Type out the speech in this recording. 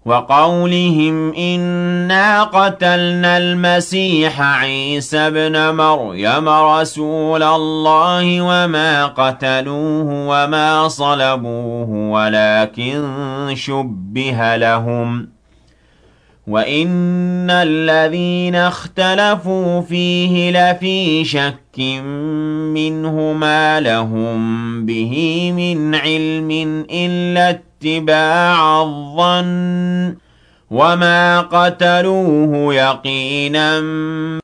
وقولهم إنا قتلنا المسيح عيسى ابن مريم رسول الله وما قتلوه وما صلبوه ولكن شبه لهم وإن الذين اختلفوا فيه لفي شك منه ما لهم به من علم إلا اتباع الظن وما قتلوه يقينا